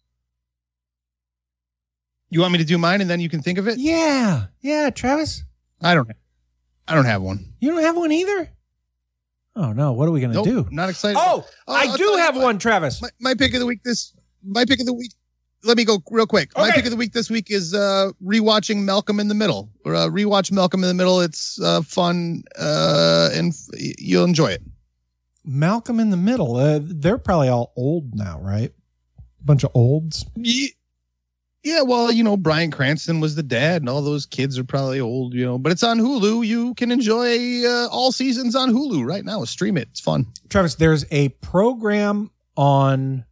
You want me to do mine and then you can think of it? Yeah. Yeah, Travis. I don't. I don't have one. You don't have one either? Oh, no. What are we going to Nope, do? I'm not excited. Oh, Oh, I I'll do tell you have what. one, Travis. My, my pick of the week this. My pick of the week. Let me go real quick. My Okay. pick of the week this week is uh, rewatching Malcolm in the Middle. Or uh, rewatch Malcolm in the Middle. It's uh, fun uh, and f- you'll enjoy it. Malcolm in the Middle. Uh, they're probably all old now, right? A bunch of olds. Ye- Yeah, well, you know, Bryan Cranston was the dad, and all those kids are probably old, you know. But it's on Hulu. You can enjoy uh, all seasons on Hulu right now. Stream it. It's fun. Travis, there's a program on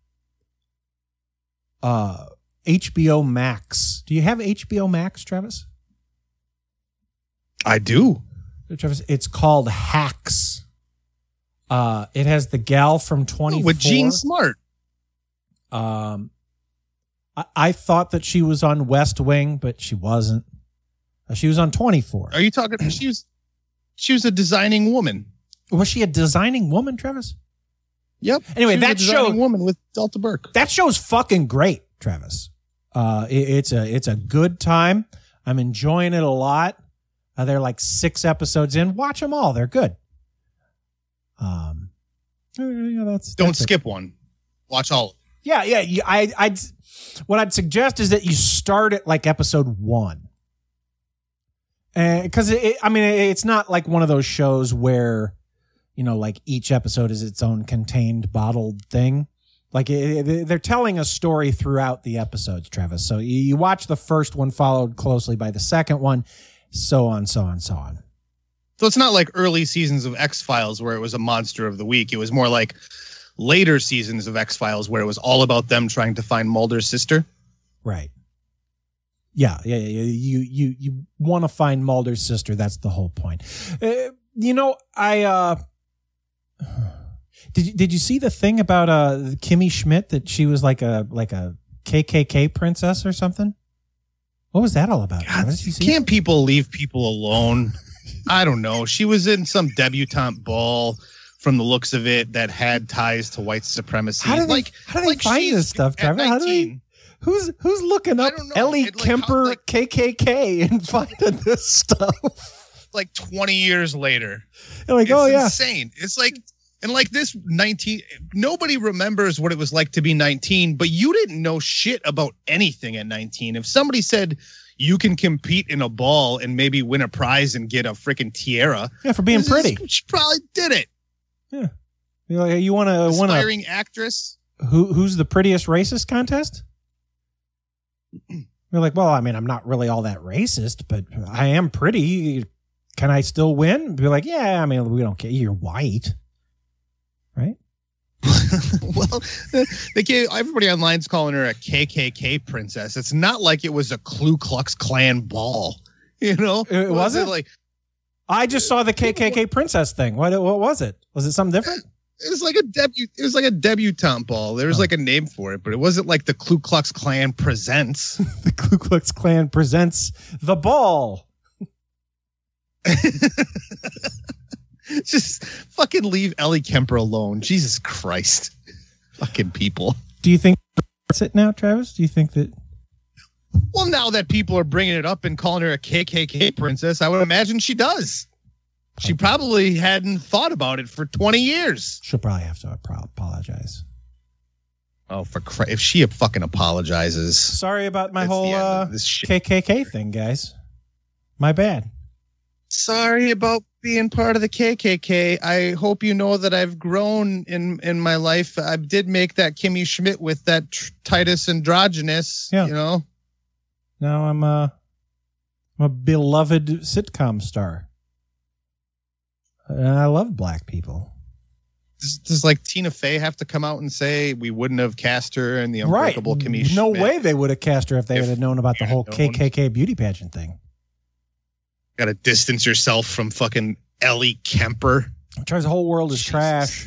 uh, H B O Max. Do you have H B O Max, Travis? I do. Travis, it's called Hacks. Uh, it has the gal from twenty-four. With Gene Smart. Um, I, I thought that she was on West Wing, but she wasn't. Uh, she was on twenty-four. Are you talking? She was, she was a designing woman. Was she a designing woman, Travis? Yep. Anyway, She was that a designing show woman with Delta Burke. That show's fucking great, Travis. Uh, it, it's a it's a good time. I'm enjoying it a lot. Uh, they're like six episodes in. Watch them all. They're good. Um, yeah, that's Don't that's it. skip one. Watch all. Yeah, yeah. You, I, I'd what I'd suggest is that you start at like episode one, because it, it, I mean, it, it's not like one of those shows where, you know, like each episode is its own contained, bottled thing. Like it, it, they're telling a story throughout the episodes, Travis. So you, you watch the first one, followed closely by the second one, so on, so on, so on. So it's not like early seasons of X-Files where it was a monster of the week. It was more like later seasons of X-Files where it was all about them trying to find Mulder's sister. Right. Yeah, yeah, yeah. You you you want to find Mulder's sister. That's the whole point. Uh, you know, I uh, did. You, did you see the thing about uh Kimmy Schmidt that she was like a like a K K K princess or something? What was that all about? God, Did you see can't people leave people alone? I don't know. She was in some debutante ball from the looks of it that had ties to white supremacy. How do they, like, how do they like find she's this stuff, at Trevor? How do they, nineteen. who's who's looking up Ellie It, like, Kemper how, like- K K K and finding this stuff? Like twenty years later. They're like, It's oh yeah, insane. It's like, and like this nineteen, nobody remembers what it was like to be nineteen, but you didn't know shit about anything at nineteen. If somebody said you can compete in a ball and maybe win a prize and get a freaking tiara. Yeah, for being this is- pretty. She probably did it. Yeah. You know, you want to want to Aspiring actress. who who's the prettiest racist contest? You're like, well, I mean, I'm not really all that racist, but I am pretty. can I still win? Be like, yeah, I mean, we don't care. You're white, right? Well, they gave, everybody online's calling her a K K K princess. It's not like it was a Ku Klux Klan ball, you know? It was wasn't it like. I just saw the K K K princess thing. What what was it? Was it something different? It was like a debut. It was like a debutante ball. There was oh. like a name for it, but it wasn't like the Ku Klux Klan presents. The Ku Klux Klan presents the ball. Just fucking leave Ellie Kemper alone. Jesus Christ. Fucking people. Do you think that's it now, Travis? Do you think that? Well, now that people are bringing it up and calling her a K K K princess, I would imagine she does. She probably hadn't thought about it for twenty years. She'll probably have to apologize. Oh, for Christ. If she fucking apologizes. Sorry about my whole uh, K K K thing, guys. My bad. Sorry about being part of the K K K. I hope you know that I've grown in, in my life. I did make that Kimmy Schmidt with that tr- Titus Androgynous, yeah. you know. Now I'm a, I'm a beloved sitcom star. And I love black people. Does, does like Tina Fey have to come out and say we wouldn't have cast her in the Unbreakable right. Kimmy No Schmidt? way they would have cast her if they if had known about the whole known. K K K beauty pageant thing. Got to distance yourself from fucking Ellie Kemper. Tries the whole world is Jesus. trash.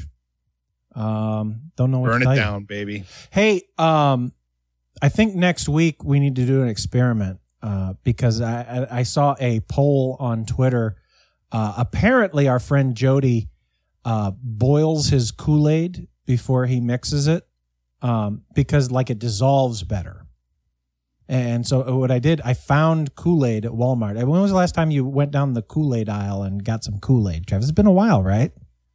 Um, don't know what Burn to it tell down, you. baby. Hey, um, I think next week we need to do an experiment uh, because I, I, I saw a poll on Twitter. Uh, apparently, our friend Jody uh, boils his Kool-Aid before he mixes it um, because, like, it dissolves better. And so what I did, I found Kool-Aid at Walmart. When was the last time you went down the Kool-Aid aisle and got some Kool-Aid, Travis? It's been a while, right?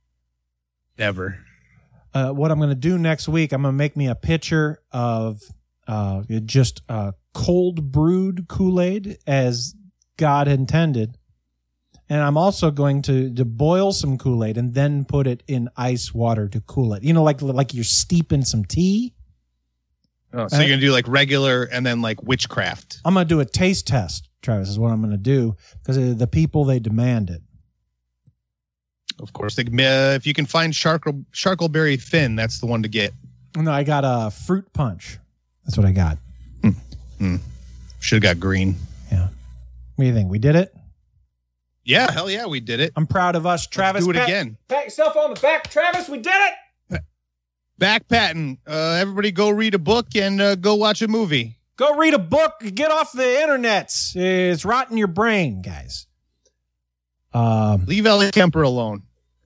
Never. Uh, what I'm going to do next week, I'm going to make me a pitcher of uh, just uh, cold brewed Kool-Aid as God intended. And I'm also going to, to boil some Kool-Aid and then put it in ice water to cool it. You know, like like you're steeping some tea. Oh, so and you're going to do like regular and then like witchcraft. I'm going to do a taste test, Travis, is what I'm going to do because the people, they demand it. Of course. They, uh, if you can find charcoal, charcoalberry thin, that's the one to get. No, I got a fruit punch. That's what I got. Mm. Mm. Should have got green. Yeah. What do you think? We did it? Yeah, hell yeah, we did it. I'm proud of us, Travis. Let's do it pat, again. Pat yourself on the back, Travis. We did it. Back patting. Uh, everybody go read a book and uh, go watch a movie. Go read a book. Get off the internet. It's rotting your brain, guys. Um, Leave Ellie Kemper alone.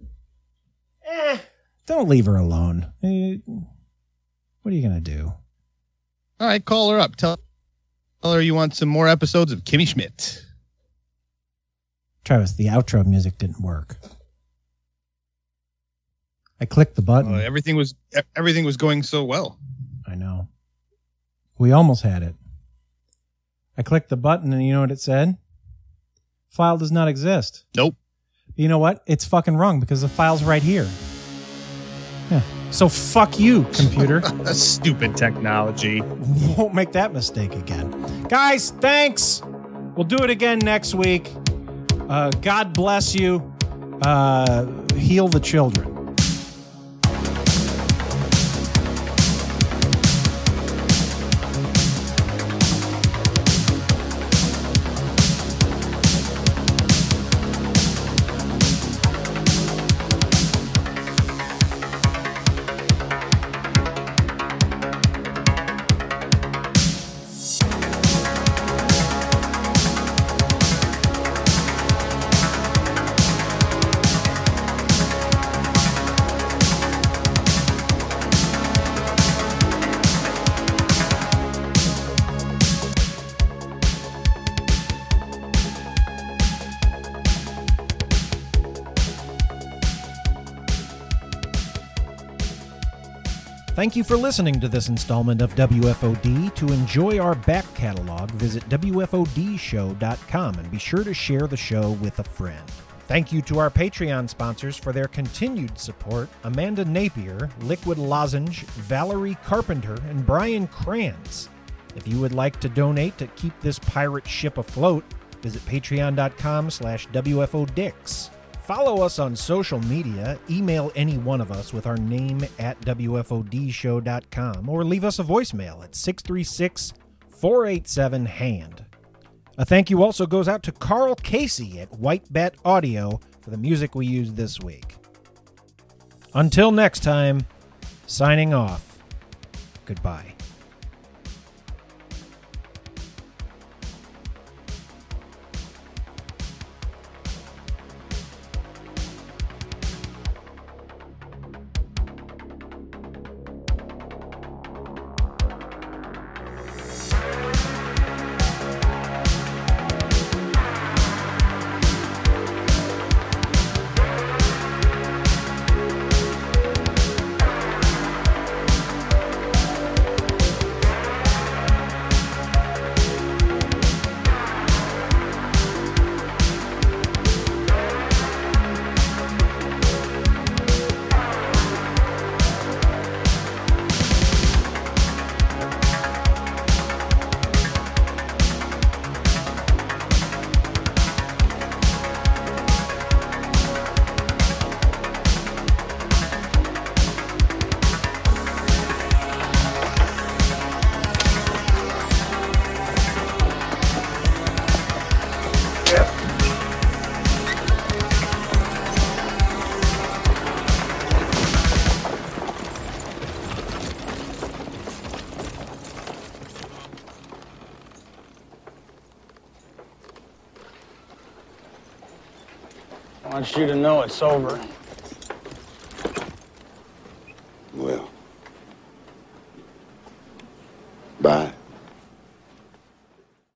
Eh, don't leave her alone. Eh, what are you going to do? All right, call her up. Tell, tell her you want some more episodes of Kimmy Schmidt. Travis, the outro music didn't work. I clicked the button. Uh, everything was everything was going so well. I know. We almost had it. I clicked the button and you know what it said? File does not exist. Nope. You know what? It's fucking wrong because the file's right here. Yeah. So fuck you, computer. Stupid technology. Won't make that mistake again. Guys, thanks. We'll do it again next week. Uh, God bless you. Uh, heal the children. Thank you for listening to this installment of W F O D. To enjoy our back catalog, visit W F O D show dot com and be sure to share the show with a friend. Thank you to our Patreon sponsors for their continued support: Amanda Napier, Liquid Lozenge, Valerie Carpenter, and Brian Kranz. If you would like to donate to keep this pirate ship afloat, Visit patreon.com slash WFODix. Follow us on social media, email any one of us with our name at W F O D show dot com, or leave us a voicemail at six three six, four eight seven, HAND. A thank you also goes out to Carl Casey at White Bet Audio for the music we used this week. Until next time, signing off. Goodbye. I want you to know it's over.